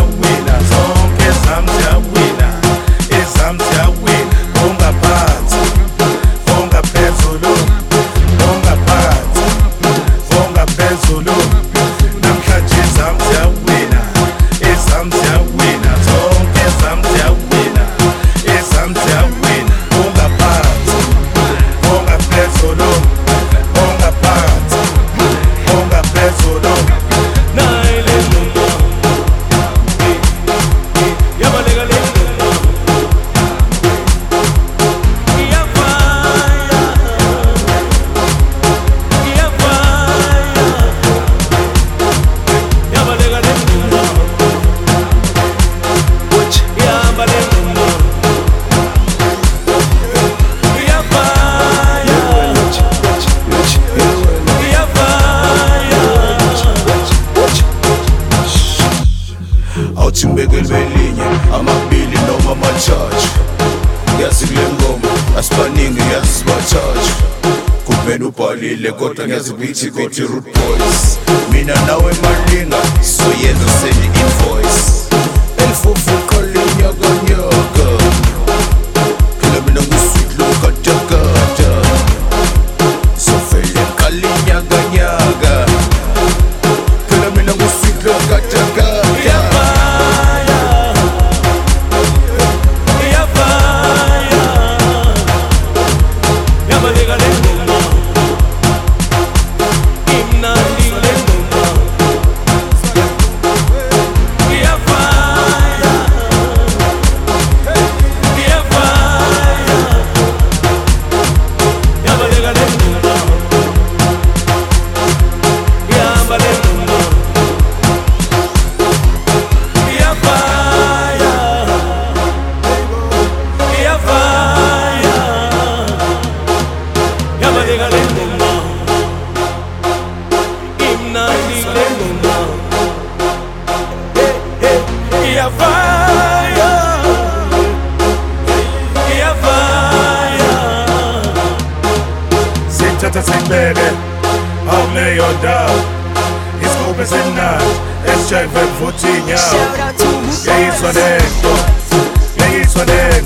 ziyawina, zonke zami ziyawina, ezami ziyawina. Ongaphansi, ongaphezulu, ongaphansi, ongaphezulu. Namhlanje zami ziyawina, ezami ziyawina, zonke zami ziyawina, ezami ziyawina. Ongaphansi, ongaphezulu, ongaphansi, ongaphezulu. Awuthibekele belinye amabili noma amathathu. Ngiyazi kule ngoma asibaningi, ngiyazi sibathathu. Kumele ubhalile kodwa ngiyazi ukuthi Root Boys. Mina nawe malinga soyenza send invoice. Elifufu qalinya kanyaka. Phela mina ngusweet lo katakata. Sofele qalinya kanyaka. Phela mina ngusweet lo katakata. Sithatha sibeke awuleyo ndawo, isigubhu esimnandi esijayive kuvuthi inyawo. Ngiyayizwa lento, ngiyayizwa lento.